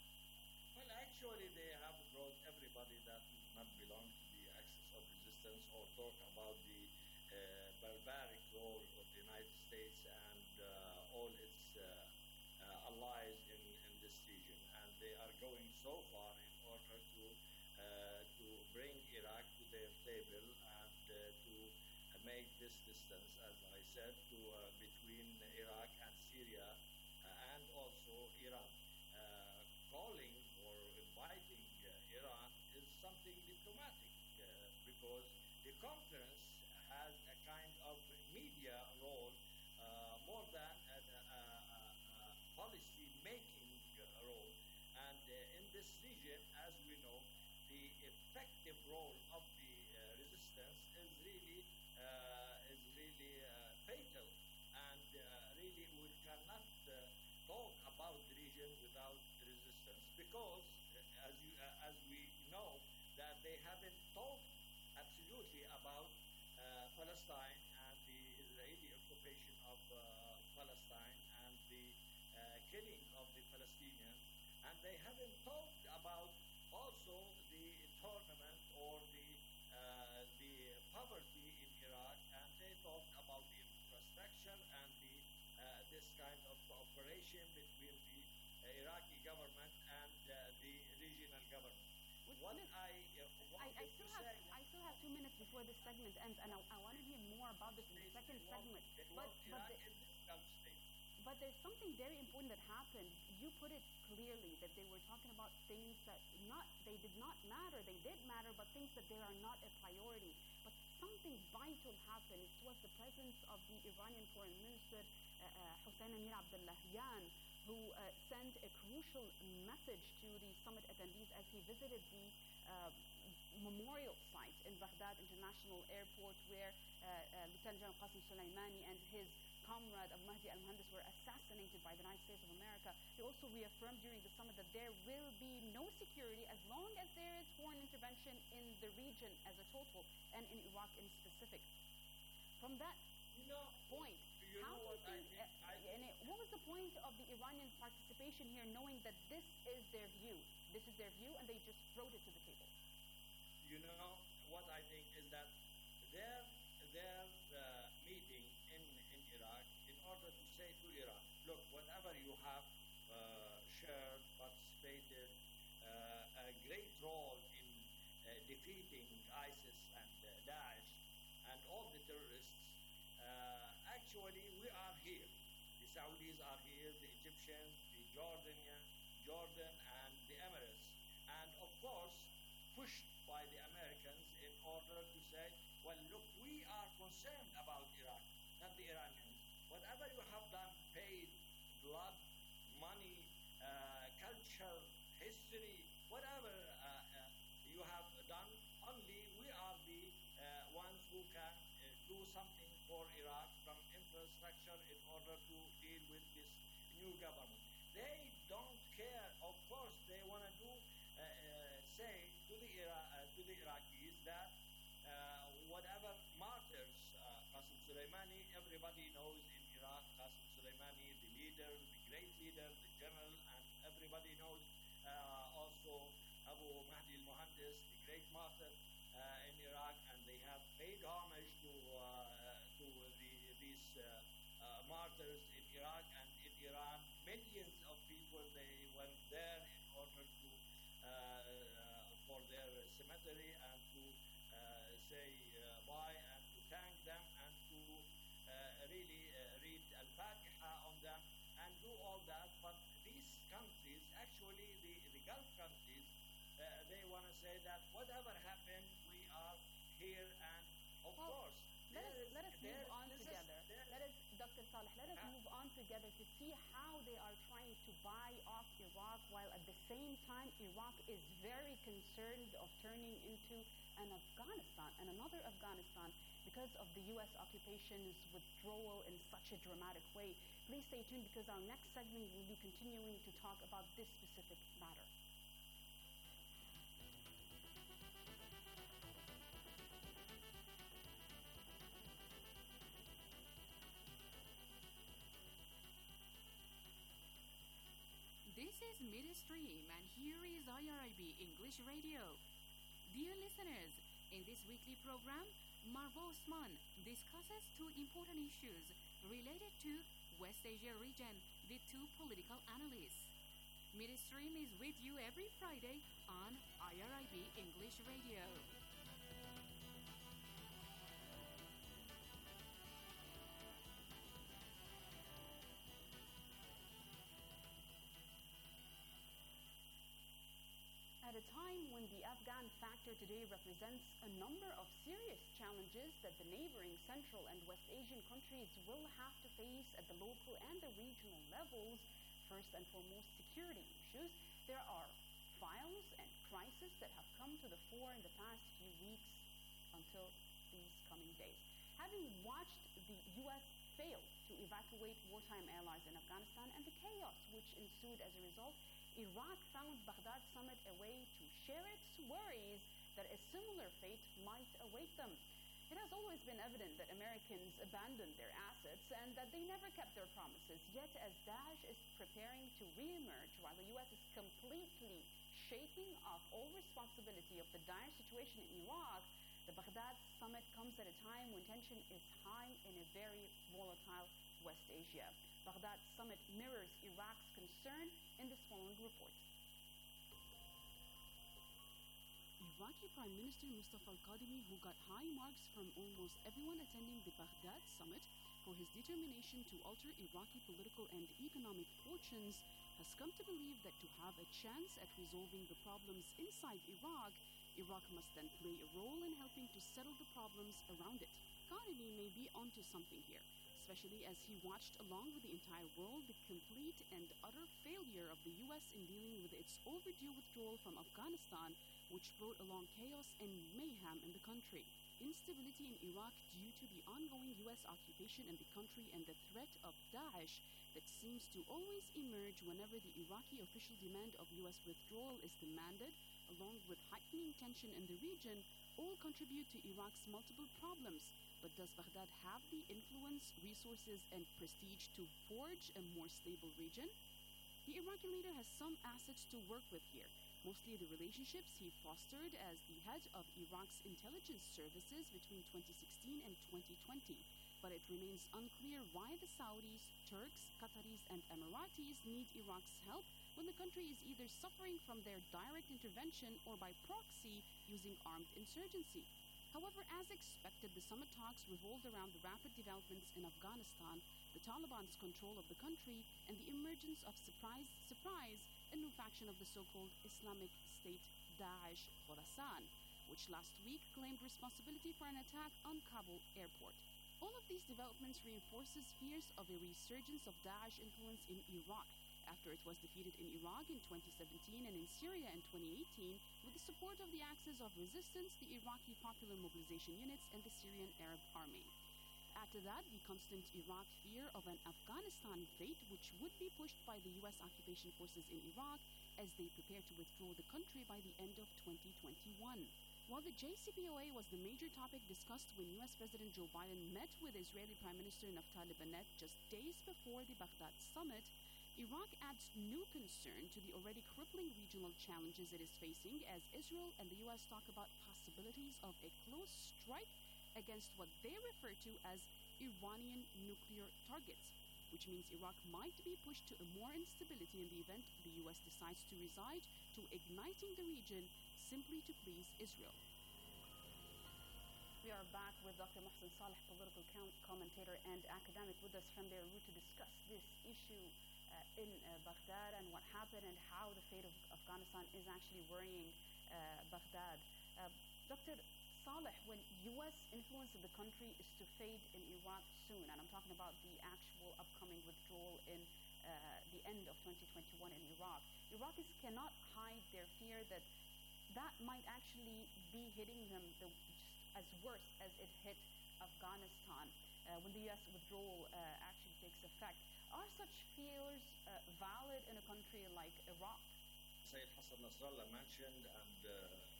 Well, actually, they have brought everybody that does not belong to the axis of resistance or talk about the uh, barbaric role of the United States and uh, all its uh, uh, allies in, in this region. And they are going so far in order to uh, to bring Iraq to their table and uh, to uh, make this distance, as I said, to uh, between Iraq and Syria uh, and also Iran. Uh, calling or inviting uh, Iran is something diplomatic uh, because the conference has a kind of media role uh, more than a, a, a, a policy-making uh, role. And uh, in this region, as we know, the effective role of the uh, resistance is really uh, is really uh, fatal, and uh, really we cannot uh, talk about the region without resistance, because uh, as you uh, as we know that they haven't talked absolutely about uh, Palestine and the Israeli occupation of uh, Palestine and the uh, killing of the Palestinians, and they haven't talked about also the tournament or the uh, the poverty in Iraq, and they talked about the infrastructure and the uh, this kind of cooperation between the uh, Iraqi government and uh, the regional government. Which What is- I uh, I, wanted I still to have say, I still have two minutes before this segment ends, and I, I want to hear more about this in the second they want- segment. they But want but, Iraq the, in this Gulf state. but there's something very important that happened. You put it clearly that they were talking about things that not they did not matter. They did matter, but things that they are not a priority. But something vital happened. It was the presence of the Iranian Foreign Minister uh, uh, Hossein Amir Abdullahian, who uh, sent a crucial message to the summit attendees as he visited the uh, memorial site in Baghdad International Airport, where uh, uh, Lieutenant General Qasem Soleimani and his comrade Abu Mahdi al-Muhandis were assassinated by the United States of America. He also reaffirmed during the summit that there will be no security as long as there is foreign intervention in the region as a total and in Iraq in specific. From that you know, point, you how know do you what think, I think? uh, I think and it, what was the point of the Iranian participation here, knowing that this is their view? This is their view, and they just brought it to the table. You know, what I think is that their, their uh, meeting in, in Iraq, in order to say to Iran, look, whatever you have uh, shared, participated, uh, a great role in uh, defeating ISIS and uh, Daesh and all the terrorists, uh, actually we are here. The Saudis are here, the Egyptians, the Jordanian, Jordan and the Emirates. And of course, pushed by the Americans in order to say, well, look, we are concerned about Iraq, not the Iranians. Whatever you have done, paid, blood, money, uh, culture, history, whatever uh, uh, you have done, only we are the uh, ones who can uh, do something for Iraq from infrastructure in order to deal with this new government. They don't care. Of course, they want to do uh, uh, say to the Ira- uh, to the Iraqis that uh, whatever martyrs uh, Qasem Soleimani, everybody knows in Iraq, Qasem Soleimani, the leader, the great leader, the general, and everybody knows uh, also Abu Mahdi al-Muhandis, the great martyr uh, in Iraq, and they have paid homage to uh, to the, these uh, uh, martyrs in Iraq and in Iran. Millions of people, they went there in order to uh, uh, for their cemetery and to uh, say uh, bye and to thank them and to uh, really uh, read Al-Fatiha on them and do all that. But these countries, actually the, the Gulf countries, uh, they want to say that whatever happened, we are here, and of well, course, let us, is, let us move on is, together. Is, let us, Doctor Saleh, let us move on together to see how they are trying to buy off Iraq, while at the same time Iraq is very concerned of turning into an Afghanistan and another Afghanistan because of the U S occupation's withdrawal in such a dramatic way. Please stay tuned, because our next segment will be continuing to talk about this specific matter. This is Midstream, and here is I R I B English Radio. Dear listeners, in this weekly program, Marwa Osman discusses two important issues related to West Asia region with two political analysts. Midstream is with you every Friday on I R I B English Radio. At a time when the Afghan factor today represents a number of serious challenges that the neighboring Central and West Asian countries will have to face at the local and the regional levels, first and foremost security issues, there are files and crises that have come to the fore in the past few weeks until these coming days. Having watched the U S fail to evacuate wartime allies in Afghanistan and the chaos which ensued as a result, Iraq found Baghdad summit a way to share its worries that a similar fate might await them. It has always been evident that Americans abandoned their assets and that they never kept their promises. Yet as Daesh is preparing to re-emerge while the U S is completely shaking off all responsibility of the dire situation in Iraq, the Baghdad summit comes at a time when tension is high in a very volatile West Asia. Baghdad summit mirrors Iraq's concern in this following report. Iraqi Prime Minister Mustafa al-Kadhimi, who got high marks from almost everyone attending the Baghdad summit for his determination to alter Iraqi political and economic fortunes, has come to believe that to have a chance at resolving the problems inside Iraq, Iraq must then play a role in helping to settle the problems around it. Kadhimi may be onto something here, especially as he watched along with the entire world the complete and utter failure of the U S in dealing with its overdue withdrawal from Afghanistan, which brought along chaos and mayhem in the country. Instability in Iraq due to the ongoing U S occupation in the country and the threat of Daesh that seems to always emerge whenever the Iraqi official demand of U S withdrawal is demanded, along with heightening tension in the region, all contribute to Iraq's multiple problems. But does Baghdad have the influence, resources, and prestige to forge a more stable region? The Iraqi leader has some assets to work with here, mostly the relationships he fostered as the head of Iraq's intelligence services between twenty sixteen and twenty twenty. But it remains unclear why the Saudis, Turks, Qataris, and Emiratis need Iraq's help when the country is either suffering from their direct intervention or by proxy using armed insurgency. However, as expected, the summit talks revolved around the rapid developments in Afghanistan, the Taliban's control of the country, and the emergence of surprise, surprise, a new faction of the so-called Islamic State Daesh Khorasan, which last week claimed responsibility for an attack on Kabul airport. All of these developments reinforces fears of a resurgence of Daesh influence in Iraq, after it was defeated in Iraq in twenty seventeen and in Syria in twenty eighteen with the support of the Axis of Resistance, the Iraqi Popular Mobilization Units, and the Syrian Arab Army. Add to that the constant Iraq fear of an Afghanistan fate, which would be pushed by the U S occupation forces in Iraq as they prepare to withdraw the country by the end of twenty twenty-one. While the J C P O A was the major topic discussed when U S President Joe Biden met with Israeli Prime Minister Naftali Bennett just days before the Baghdad summit, Iraq adds new concern to the already crippling regional challenges it is facing as Israel and the U S talk about possibilities of a close strike against what they refer to as Iranian nuclear targets, which means Iraq might be pushed to a more instability in the event the U S decides to reside to igniting the region simply to please Israel. We are back with Doctor Mohsen Saleh, political commentator and academic, with us from Beirut to discuss this issue uh, in uh, Baghdad and what happened and how the fate of Afghanistan is actually worrying uh, Baghdad. Uh, Doctor Saleh, when U S influence in the country is to fade in Iraq soon, and I'm talking about the actual upcoming withdrawal in uh, the end of twenty twenty-one in Iraq, Iraqis cannot hide their fear that that might actually be hitting them the, just as worse as it hit Afghanistan uh, when the U S withdrawal uh, actually takes effect. Are such fears uh, valid in a country like Iraq? Sayyid Hassan Nasrallah mentioned, and uh,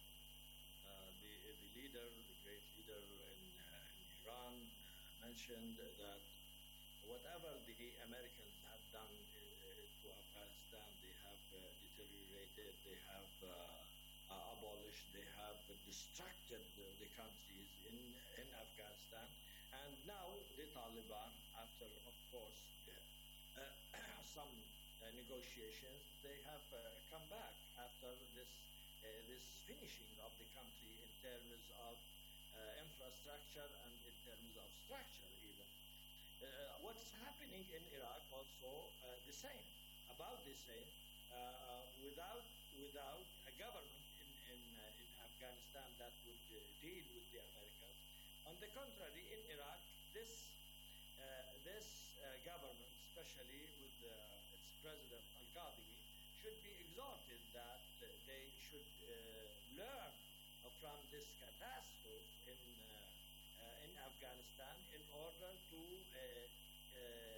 uh, the, the leader, the great leader in, uh, in Iran, uh, mentioned that whatever the Americans have done uh, to Afghanistan, they have uh, deteriorated, they have uh, uh, abolished, they have distracted the, the countries in, in Afghanistan. And now the Taliban, after, of course, uh, uh, some uh, negotiations, they have uh, come back after this uh, this finishing of the country in terms of uh, infrastructure and in terms of structure even. Uh, what's happening in Iraq also uh, the same, about the same, uh, without without a government in in, uh, in Afghanistan that would uh, deal with the Americans. On the contrary, in Iraq, this uh, this uh, government, especially with uh, its president Al-Kadhimi, should be exhorted that uh, they should uh, learn from this catastrophe in uh, uh, in Afghanistan in order to uh, uh,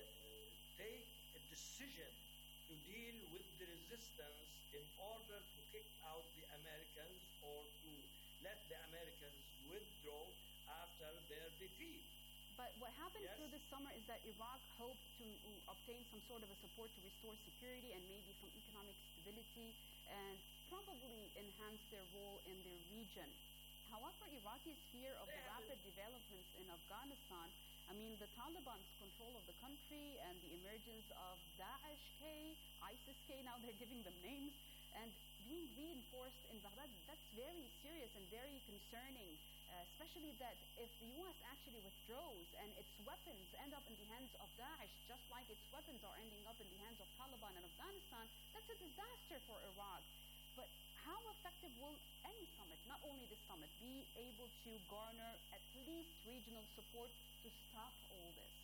take a decision to deal with the resistance in order to kick out the Americans or to let the Americans withdraw after their defeat. But what happened Yes. through this summer is that Iraq hoped to uh, obtain some sort of a support to restore security and maybe some economic stability and probably enhance their role in their region. However, Iraqis' fear of the rapid developments in Afghanistan, I mean, the Taliban's control of the country and the emergence of Daesh-K, ISIS-K, now they're giving them names, and being reinforced in Baghdad, that's very serious and very concerning, uh, especially that if the U S actually withdraws and its weapons end up in the hands of Daesh, just like its weapons are ending up in the hands of Taliban in Afghanistan, that's a disaster for Iraq. But how effective will any summit, not only this summit, be able to garner at least regional support to stop all this?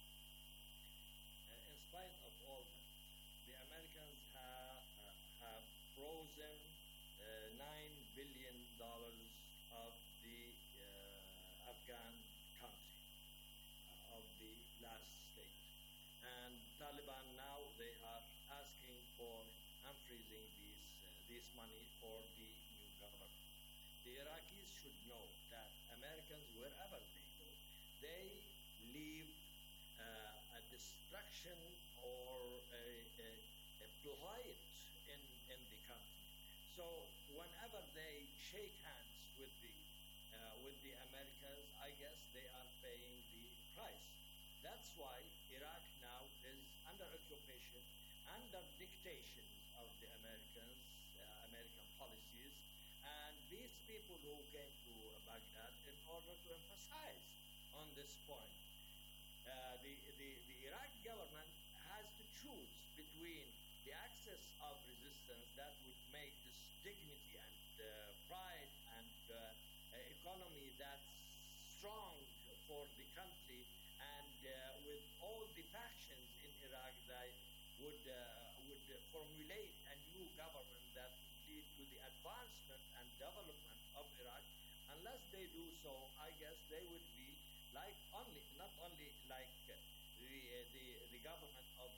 Uh, in spite of all that, the Americans ha- uh, have frozen uh, nine billion dollars of the uh, Afghan country, uh, of the last state. And Taliban now, they are asking for unfreezing these, uh, this money for the new government. The Iraqis should know that Americans, wherever they go, they leave uh, a destruction or a, a, a blight in, in the country. So whenever they shake hands with the uh, with the Americans, I guess they are paying the price. That's why Iraq now is under occupation, under dictation of the Americans, uh, American policies, and these people who came to Baghdad in order to emphasize on this point. Uh, the, the, the Iraqi government has to choose between the access of resistance that would make this dignity and uh, pride and uh, economy that's strong for the country, and uh, with all the factions in Iraq that would, uh, would uh, formulate a new government that would lead to the advancement and development of Iraq. Unless they do so, I guess they would be like only, not only like uh, the, uh, the, the government of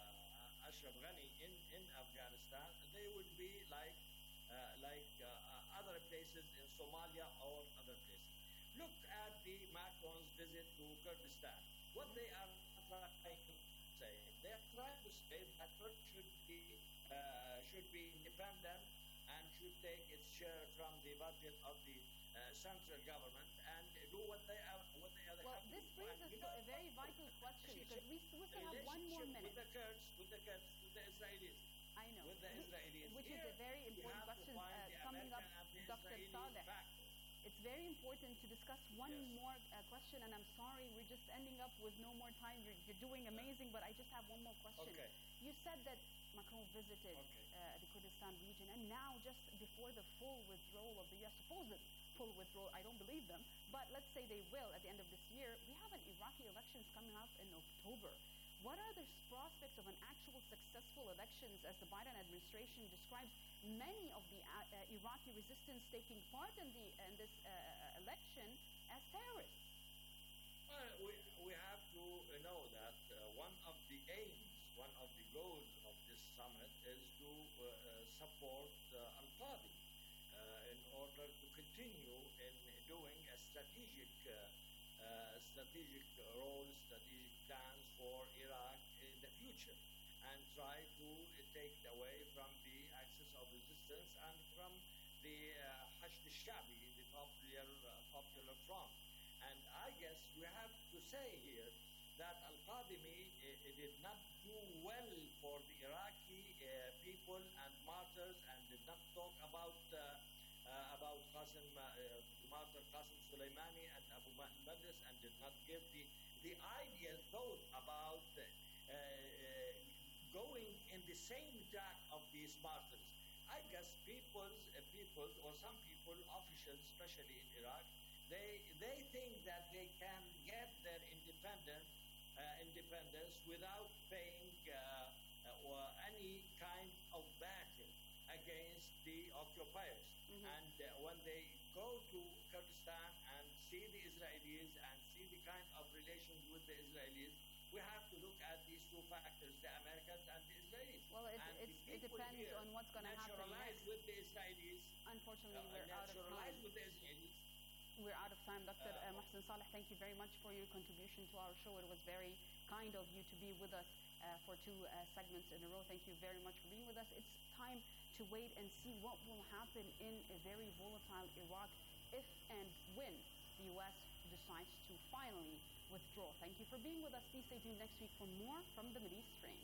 uh, Ashraf Ghani in, in Afghanistan, they would be like, uh, like uh, other places in Somalia or other places. Look at the Macron's visit to Kurdistan. What they are trying to say, they are trying to say that Turkey should be, uh, should be independent and should take its share from the budget of the uh, central government and do what they are, what they are. Well, this brings us to a very vital question, because we still have one more minute. With the Kurds, with the Kurds, with the Israelis. I know. With the We- Israelis. Which Here, is a very we important have to question find uh, the coming up, American and the Doctor Israeli Saleh. factor. It's very important to discuss one Yes. more uh, question, and I'm sorry, we're just ending up with no more time. You're, you're doing amazing, but I just have one more question. Okay. You said that Macron visited Okay. uh, the Kurdistan region, and now just before the full withdrawal of the U S, supposed full withdrawal, I don't believe them, but let's say they will at the end of this year, we have an Iraqi elections coming up in October. What are the prospects of an actual successful elections, as the Biden administration describes many of the uh, uh, Iraqi resistance taking part in the in this uh, election as terrorists? Well, we, we have to uh, know that uh, one of the aims, one of the goals of this summit is to uh, uh, support uh, Al-Qadi uh, in order to continue in doing a strategic, uh, uh, strategic role, strategic plans for Iraq in the future, and try to uh, take it away from the axis of resistance and from the uh, Hashd al-Shabi, the popular, uh, popular front. And I guess we have to say here that Al-Qadimi uh, did not do well for the Iraqi uh, people and martyrs, and did not talk about uh, uh, about Qasim, uh, uh, martyr Qasim Soleimani and Abu Mahdi Badrs, and did not give the, the ideal thought about uh, uh, going in the same track of these martyrs. I guess people's, uh, people's or some people, officials, especially in Iraq, they they think that they can get their independent uh, independence without paying uh, uh, or any kind of battle against the occupiers. Mhm. And uh, when they go to Kurdistan and see the Israelis and see the kind of relations with the Israelis, we have to look at these two factors, the Americans and the Israelis. Well, it, And it's, the it people depends here on what's going to happen naturalize next. with the Israelis. Unfortunately, uh, we're out of naturalize time. with the Israelis. We're out of time. Doctor Uh, Uh, Mohsen Saleh, thank you very much for your contribution to our show. It was very kind of you to be with us uh, for two uh, segments in a row. Thank you very much for being with us. It's time to wait and see what will happen in a very volatile Iraq if and when the U S decides to finally withdraw. Thank you for being with us. Please stay tuned next week for more from the Middle East Frame.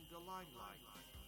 the limelight.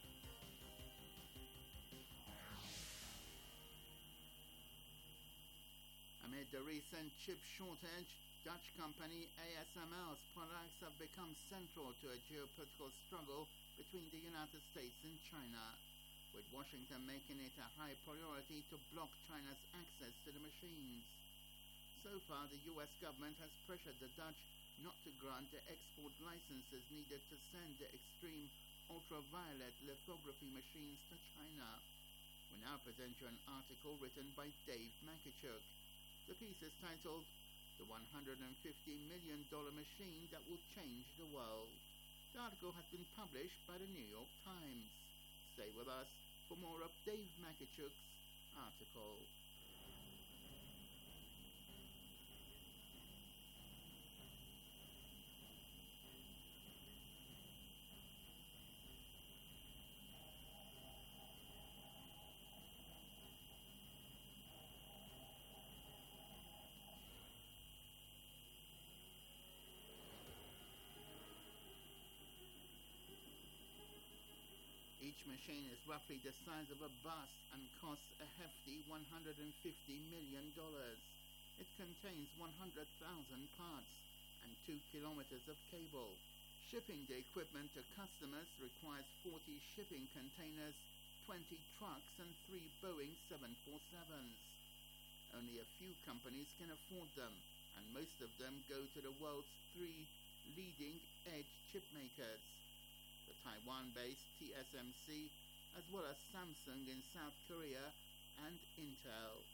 Amid the recent chip shortage, Dutch company A S M L's products have become central to a geopolitical struggle between the United States and China, with Washington making it a high priority to block China's access to the machines. So far, the U S government has pressured the Dutch not to grant the export licenses needed to send the extreme ultraviolet lithography machines to China. We now present you an article written by Dave Makachuk. The piece is titled The one hundred fifty million dollars Machine That Will Change the World. The article has been published by the New York Times. Stay with us for more of Dave Makachuk's article. Each machine is roughly the size of a bus and costs a hefty one hundred fifty million dollars. It contains one hundred thousand parts and two kilometers of cable. Shipping the equipment to customers requires forty shipping containers, twenty trucks and three Boeing seven forty-sevens. Only a few companies can afford them, and most of them go to the world's three leading edge chip makers. The Taiwan-based T S M C, as well as Samsung in South Korea and Intel.